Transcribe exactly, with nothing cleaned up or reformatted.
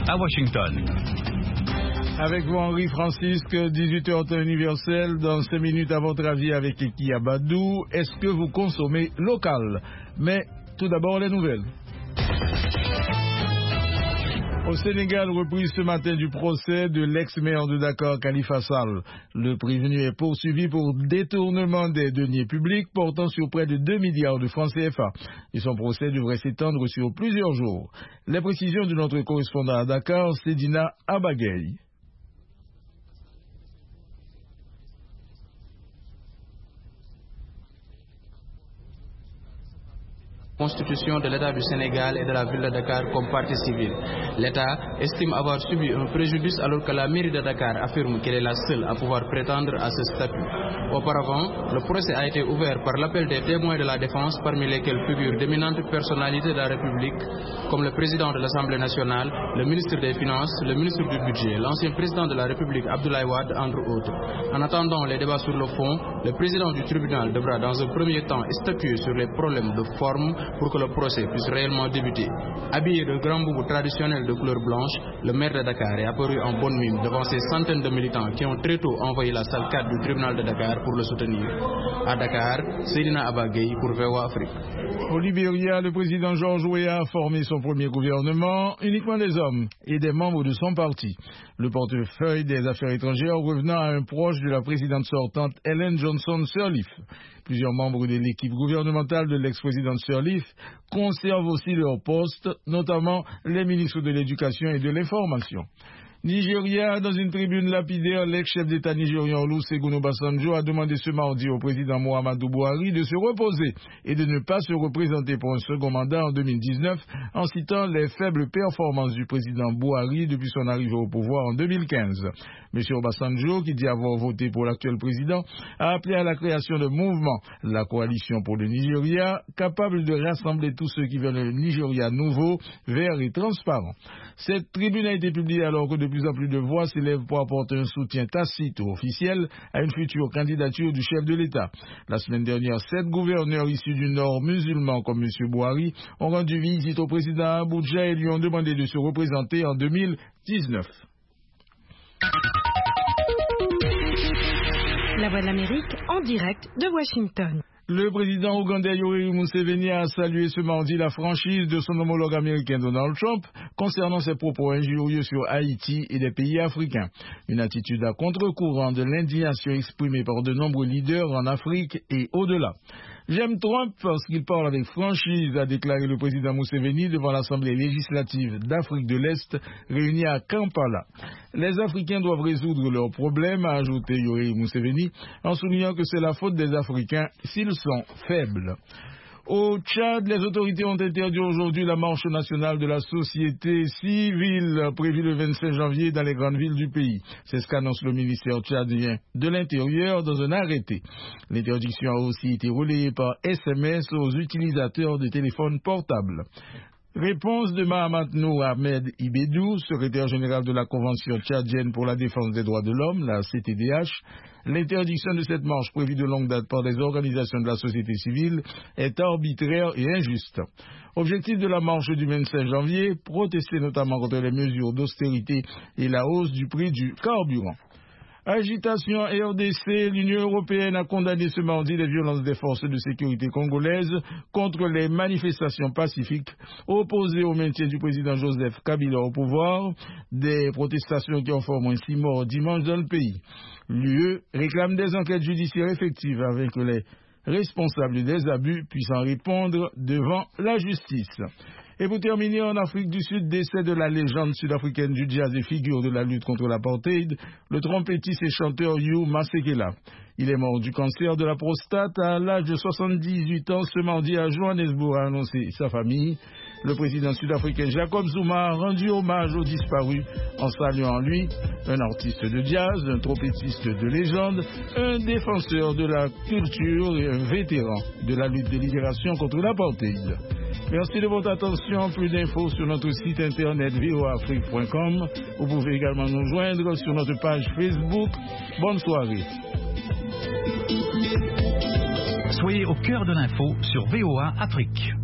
à Washington. Avec vous, Henri Francisque, dix-huit heures temps universel. Dans cinq minutes, à votre avis, avec Eki Abadou, est-ce que vous consommez local? Mais tout d'abord, les nouvelles. Au Sénégal, reprise ce matin du procès de l'ex-maire de Dakar, Khalifa Sall. Le prévenu est poursuivi pour détournement des deniers publics portant sur près de deux milliards de francs C F A. Et son procès devrait s'étendre sur plusieurs jours. Les précisions de notre correspondant à Dakar, Sedina Abagay. Constitution de l'État du Sénégal et de la ville de Dakar comme partie civile. L'État estime avoir subi un préjudice alors que la mairie de Dakar affirme qu'elle est la seule à pouvoir prétendre à ce statut. Auparavant, le procès a été ouvert par l'appel des témoins de la défense, parmi lesquels figurent d'éminentes personnalités de la République, comme le président de l'Assemblée nationale, le ministre des Finances, le ministre du Budget, l'ancien président de la République Abdoulaye Wade, entre autres. En attendant les débats sur le fond, le président du tribunal devra dans un premier temps statuer sur les problèmes de forme pour que le procès puisse réellement débuter. Habillé de grands boubous traditionnels de couleur blanche, le maire de Dakar est apparu en bonne mine devant ces centaines de militants qui ont très tôt envahi la salle quatre du tribunal de Dakar pour le soutenir. À Dakar, Sedina Abagay pour V O A Afrique. Au Libéria, le président George Weah a formé son premier gouvernement, uniquement des hommes et des membres de son parti. Le portefeuille des affaires étrangères revenant à un proche de la présidente sortante Ellen Johnson Sirleaf. Plusieurs membres de l'équipe gouvernementale de l'ex-présidente Sirleaf conservent aussi leur poste, notamment les ministres de l'Éducation et de l'Information. Nigeria, dans une tribune lapidaire, l'ex-chef d'État nigérian Olusegun Obasanjo a demandé ce mardi au président Muhammadu Buhari de se reposer et de ne pas se représenter pour un second mandat en deux mille dix-neuf, en citant les faibles performances du président Buhari depuis son arrivée au pouvoir en deux mille quinze. M. Obasanjo, qui dit avoir voté pour l'actuel président, a appelé à la création de mouvement, la coalition pour le Nigeria, capable de rassembler tous ceux qui veulent un Nigeria nouveau, vert et transparent. Cette tribune a été publiée alors que de plus en plus de voix s'élèvent pour apporter un soutien tacite ou officiel à une future candidature du chef de l'État. La semaine dernière, sept gouverneurs issus du Nord musulman comme M. Buhari ont rendu visite au président à Abuja et lui ont demandé de se représenter en deux mille dix-neuf. La Voix de l'Amérique en direct de Washington. Le président ougandais Yoweri Museveni a salué ce mardi la franchise de son homologue américain Donald Trump concernant ses propos injurieux sur Haïti et les pays africains. Une attitude à contre-courant de l'indignation exprimée par de nombreux leaders en Afrique et au-delà. J'aime Trump parce qu'il parle avec franchise, a déclaré le président Museveni devant l'Assemblée législative d'Afrique de l'Est réunie à Kampala. Les Africains doivent résoudre leurs problèmes, a ajouté Yoweri Museveni, en soulignant que c'est la faute des Africains s'ils sont faibles. Au Tchad, les autorités ont interdit aujourd'hui la marche nationale de la société civile prévue le vingt-cinq janvier dans les grandes villes du pays. C'est ce qu'annonce le ministère tchadien de l'Intérieur dans un arrêté. L'interdiction a aussi été relayée par S M S aux utilisateurs de téléphones portables. Réponse de Mahamat Nour Ahmed Ibedou, secrétaire général de la Convention tchadienne pour la défense des droits de l'homme, la C T D H. L'interdiction de cette marche prévue de longue date par des organisations de la société civile est arbitraire et injuste. Objectif de la marche du vingt-cinq janvier, protester notamment contre les mesures d'austérité et la hausse du prix du carburant. Agitation R D C, l'Union européenne a condamné ce mardi les violences des forces de sécurité congolaises contre les manifestations pacifiques opposées au maintien du président Joseph Kabila au pouvoir, des protestations qui ont fait au moins six morts dimanche dans le pays. L'U E réclame des enquêtes judiciaires effectives afin que les responsables des abus puissent en répondre devant la justice. Et pour terminer, en Afrique du Sud, décès de la légende sud-africaine du jazz et figure de la lutte contre l'apartheid, le trompettiste et chanteur Hugh Masekela. Il est mort du cancer de la prostate à l'âge de soixante-dix-huit ans ce mardi à Johannesburg, a annoncé sa famille. Le président sud-africain Jacob Zuma a rendu hommage aux disparus en saluant lui un artiste de jazz, un trompettiste de légende, un défenseur de la culture et un vétéran de la lutte de libération contre l'apartheid. Merci de votre attention. Plus d'infos sur notre site internet v o a afrique point com. Vous pouvez également nous joindre sur notre page Facebook. Bonne soirée. Soyez au cœur de l'info sur V O A Afrique.